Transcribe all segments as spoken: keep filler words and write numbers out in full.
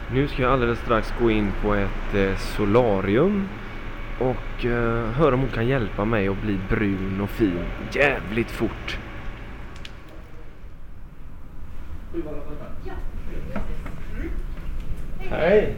Nu ska jag alldeles strax gå in på ett eh, solarium och eh, höra om hon kan hjälpa mig att bli brun och fin jävligt fort. Hej!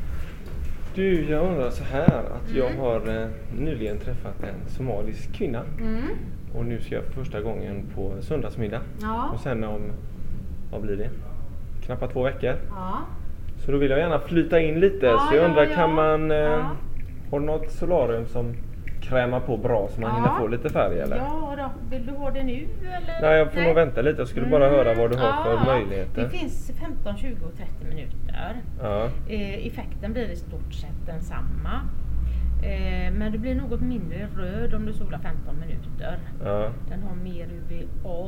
Du, jag undrar så här att jag har eh, nyligen träffat en somalisk kvinna. Mm. Och nu ska jag för första gången på söndagsmiddag. Ja. Och sen om, vad blir det? Knappt två veckor. Ja. Så då vill jag gärna flyta in lite. Ja, så jag undrar, ja, ja. kan man... Eh, Ja. Har du något solarium som krämar på bra så man Ja. hinner få lite färg eller? Ja då, vill du ha det nu eller? Nej, jag får nog vänta lite. Jag skulle bara höra vad du har Ja, för möjligheter. Det finns femton, tjugo och trettio minuter. Ja. Eh, effekten blir i stort sett densamma. Eh, men det blir något mindre röd om du solar femton minuter. Ja. Den har mer U V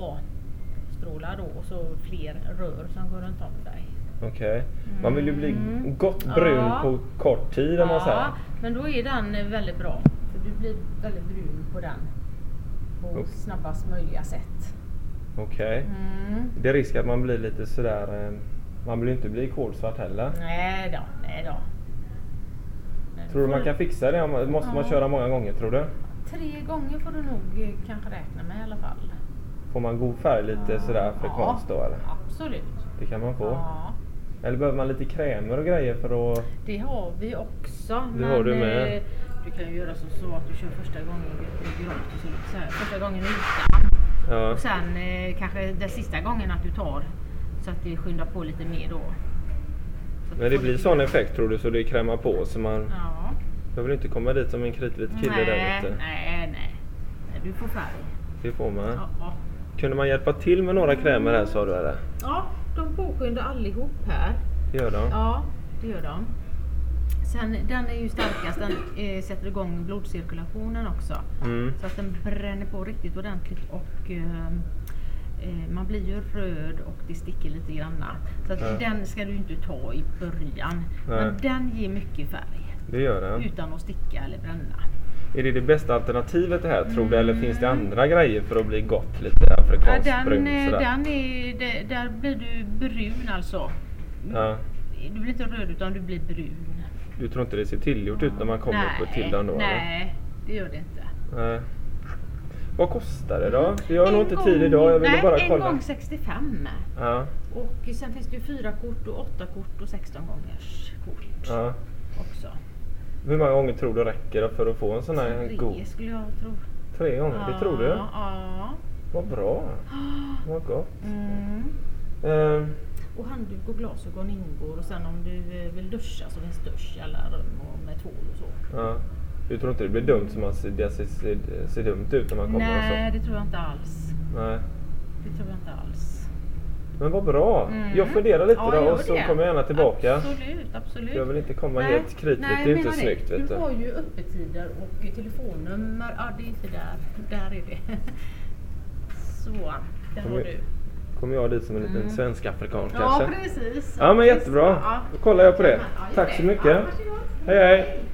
A-strålar då och så fler rör som går runt om dig. Okej. Man vill ju bli Mm. gott brun Ja. på kort tid om man säger. Ja, men då är den väldigt bra. För du blir väldigt brun på den. På Oh. snabbast möjliga sätt. Okej. Mm. Det är risk att man blir lite sådär... Eh, man vill inte bli kolsvart heller. Nej då, nej då. Nej, Tror du får man kan fixa det? Måste man Ja. köra många gånger, tror du? Tre gånger får du nog eh, kanske räkna med i alla fall. Får man god färg lite sådär frekvens då eller? Absolut. Det kan man få. Ja, Eller behöver man lite krämer och grejer för att... det har vi också. Det men, har du med. eh, Du kan ju göra så, så att du kör första gången gratis, eller så här, första gången utan. Ja. Och sen eh, kanske den sista gången att du tar så att det skyndar på lite mer då. Så att Men du det får blir lite sån mer. effekt tror du, så det krämar på så man Ja. behöver inte komma dit som en kritvit kille nej, där ute. nej, nej. Nej, du får färg. Det får man. Ja, ja. Kunde man hjälpa till med några krämer här sa du eller? ja, de påskyndar allihop här. Det gör de. Ja, det gör de. Sen, den är ju starkast, den eh, sätter igång blodcirkulationen också. Mm. Så att den bränner på riktigt ordentligt och eh, eh, man blir ju röd och det sticker lite granna. Så att Ja. den ska du inte ta i början. Nej. Men den ger mycket färg Det gör den. utan att sticka eller bränna. Är det det bästa alternativet det här tror du? Eller finns det Mm. andra grejer för att bli gott? Lite Ja, afrikansk den, brun eh, sådär? den är, det, där blir du brun alltså. Ja. Du blir inte röd utan du blir brun. Du tror inte det ser tillgjort ut när man kommer nej, på till den då? eller? Nej, det gör det inte. Nej. Vad kostar det då? Jag har En nog inte gång- tid idag, jag ville nej, bara en kolla. gång sextiofem. Ja, Och sen finns det ju fyra kort och åtta kort och sexton gångers kort ja. också. Hur många gånger tror du räcker då för att få en sån här Tre god? skulle jag tro. Tre gånger, det tror du? Ja. Vad bra, vad gott. Mm. Eh, Och handduk och glasögon ingår och sen om du eh, vill duscha så finns dusch i alla rum och med tvål och så. ja. Du tror inte det blir dumt som man ser, det ser, ser, ser dumt ut när man kommer Nej, och det tror jag inte alls. så? Nej. Det tror jag inte alls. Men vad bra. Mm. Jag funderar lite Ja, då gör och så det. kommer jag gärna tillbaka. Absolut, absolut. Jag vill inte komma Nej, helt kritvitt, nej, det är jag inte menar snyggt vet du. Du har ju öppettider och telefonnummer. Ja, det är inte där. Där är det. Så, där Kommer- har du. Kommer jag dit som en liten Mm. svensk-afrikan Ja, kanske? precis. Ja men jättebra. Ja. Då kollar jag på det. Ja, gör Tack så det. mycket. Ja, varsågod. Hej hej.